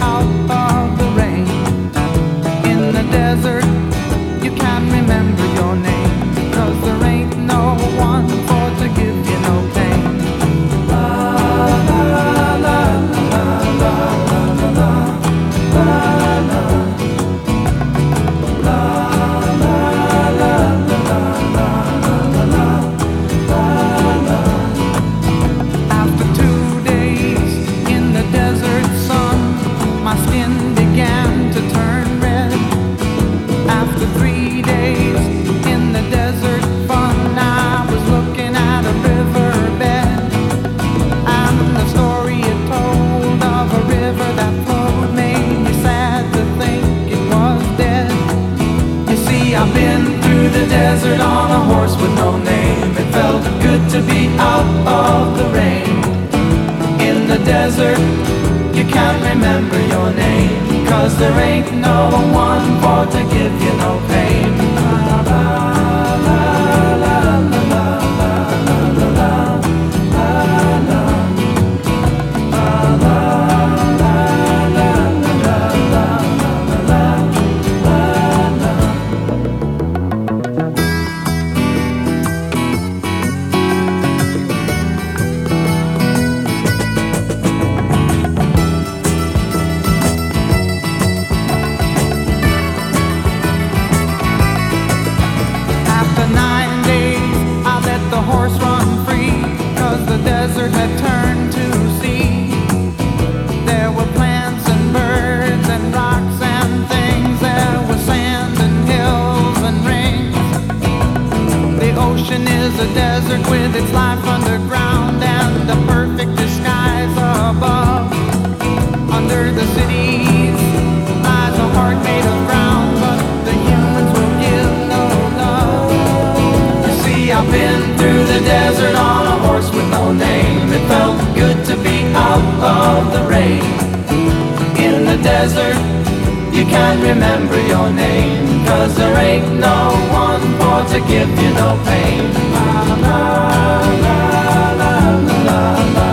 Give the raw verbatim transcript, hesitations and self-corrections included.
out of the rain. In the desert, you can't remember your name, 'cause there ain't no one for to give you no pain. La la la la la la la la la la. After two days in the desert sun, my skin began to turn red. After three days in the desert fun, I was looking at a riverbed, and the story it told of a river that flowed made me sad to think it was dead. You see, I've been through the desert on a horse with no name. It felt good to be out of the rain. In the desert, you can't remember your name, 'cause there ain't no one for to give you no pain. La, la, la, la, la, la, la, la, la, la, la, la, horse run free, 'cause the desert had turned to sea. There were plants and birds and rocks and things. There was sand and hills and rings. The ocean is a desert with its life underground and a perfect disguise above. Under the cities lies a heart made of ground, but the humans will give no love. You see, I've been through the desert on a horse with no name. It felt good to be out of the rain. In the desert, you can't remember your name, 'cause there ain't no one for to give you no pain. La la la la la la la.